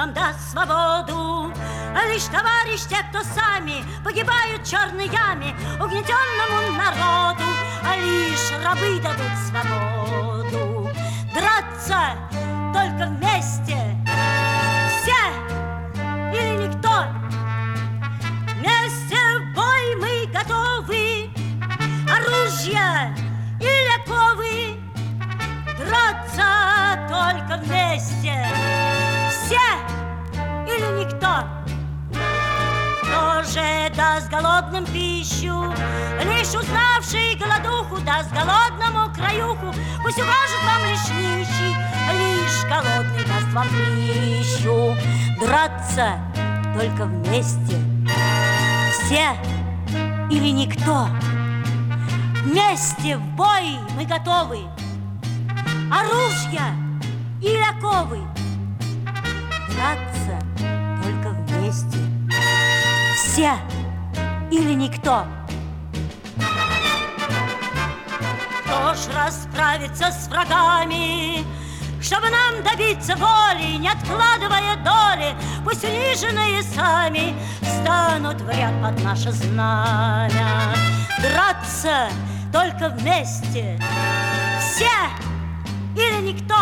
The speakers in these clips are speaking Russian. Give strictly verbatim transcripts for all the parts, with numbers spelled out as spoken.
вам даст свободу. Лишь, товарищ, те, кто сами погибают в черной яме угнетенному народу, а лишь рабы дадут свободу. Драться только вместе, все или никто. Вместе в бой мы готовы, оружие или оковы. Драться только вместе, все или никто. Кто же даст голодным пищу, лишь узнавший голодуху даст голодному краюху. Пусть укажет вам лишь нищий, лишь голодный даст вам пищу. Драться только вместе, все или никто. Вместе в бой мы готовы, оружия или оковы. Драться только вместе, все или никто. Кто ж расправится с врагами, чтобы нам добиться воли, не откладывая доли? Пусть униженные сами встанут в ряд под наше знамя. Драться только вместе, все или никто.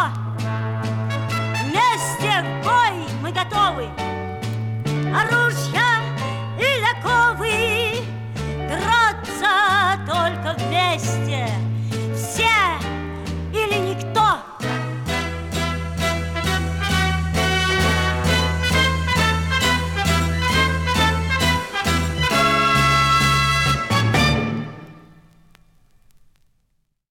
Вместе в бой мы готовы, оружия или оковы. Драться только вместе,